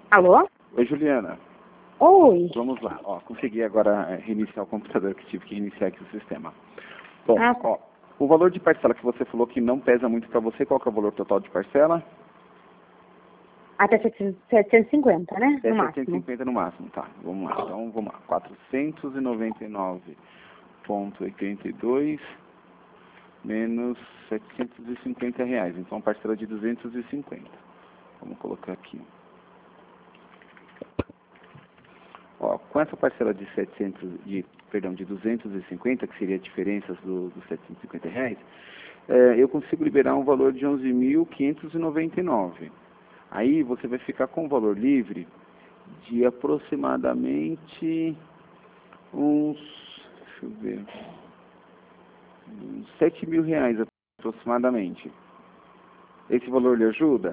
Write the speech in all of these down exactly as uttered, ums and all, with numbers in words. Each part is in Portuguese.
Alô? Oi, Juliana. Oi. Vamos lá. Ó, consegui agora é, reiniciar o computador, que tive que reiniciar aqui o sistema. Bom, Ah, tá. ó, o valor de parcela que você falou que não pesa muito para você, qual que é o valor total de parcela? Até setecentos e cinquenta, né? É No setecentos e máximo. cinquenta no máximo, tá. Vamos lá. Então, vamos lá. quatrocentos e noventa e nove vírgula oitenta e dois menos setecentos e cinquenta reais. Então, parcela de duzentos e cinquenta. Vamos colocar aqui. Ó, com essa parcela de setecentos, de, perdão, de duzentos e cinquenta, que seria a diferença do, dos setecentos e cinquenta reais, é, eu consigo liberar um valor de onze mil quinhentos e noventa e nove. Aí você vai ficar com um valor livre de aproximadamente uns, deixa eu ver, uns sete mil reais aproximadamente. Esse valor lhe ajuda?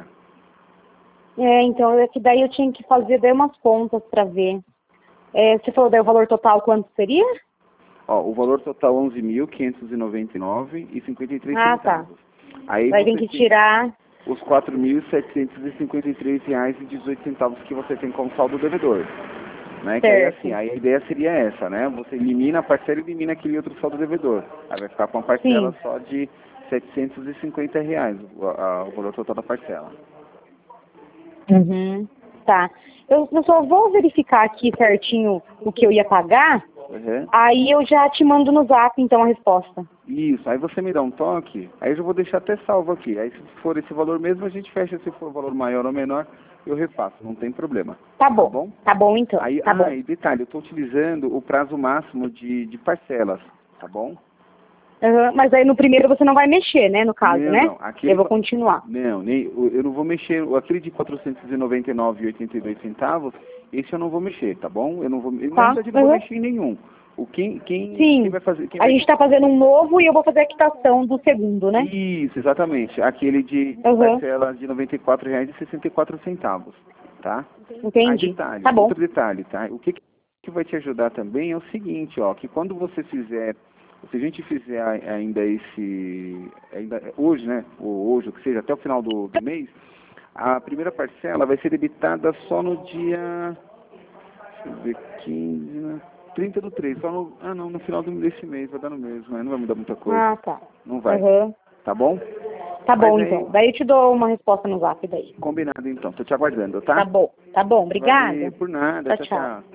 É, então, é que daí eu tinha que fazer daí umas contas pra ver. É, você falou daí o valor total quanto seria? Ó, o valor total onze mil quinhentos e noventa e nove reais e cinquenta e três Ah, tá. centavos. Aí Vai ter você que tem tirar... os quatro mil setecentos e cinquenta e três reais e dezoito centavos que você tem como saldo devedor. Né? Que aí Certo. assim, aí a ideia seria essa, né? Você elimina a parcela e elimina aquele outro saldo devedor. Aí vai ficar com a parcela Sim. só de setecentos e cinquenta reais, o, a, o valor total da parcela. Uhum. Tá. Eu, eu só vou verificar aqui certinho o que eu ia pagar, Uhum. aí eu já te mando no zap, então, a resposta. Isso, aí você me dá um toque, aí eu já vou deixar até salvo aqui. Aí se for esse valor mesmo, a gente fecha. Se for valor maior ou menor, eu repasso, não tem problema. Tá bom. Tá bom? Tá bom, então. Aí, Tá ah, bom. e detalhe, eu estou utilizando o prazo máximo de, de parcelas, tá bom? Uhum. Mas aí no primeiro você não vai mexer, né, no caso, Não, né? não, aquele... Eu vou continuar. Não, nem, eu não vou mexer, aquele de quatrocentos e noventa e nove reais e oitenta e dois centavos, esse eu não vou mexer, tá bom? Eu não vou, na Tá? verdade, eu não vou Uhum. mexer em nenhum. O quem, quem, quem Sim. vai fazer... Quem A vai... gente está fazendo um novo e eu vou fazer a quitação do segundo, né? Isso, exatamente, aquele de Uhum. parcela de noventa e quatro reais e sessenta e quatro centavos, tá? Aí Entendi. detalhe, Tá bom. outro detalhe, tá? O que, que vai te ajudar também é o seguinte, ó, que quando você fizer, se a gente fizer a- ainda esse, ainda, hoje, né, ou hoje, ou que seja, até o final do, do mês, a primeira parcela vai ser debitada só no dia, deixa eu ver, quinze, né? trinta do três, só no, ah não, no final do, desse mês, vai dar no mesmo, né? Não vai mudar muita coisa, Ah, tá. não vai, Uhum. tá bom? Tá Mas bom, aí, então. Daí eu te dou uma resposta no zap daí. combinado então, tô te aguardando, tá? Tá bom. Tá bom. Obrigada. Valeu, por nada, Tchau, tchau, tchau. tchau.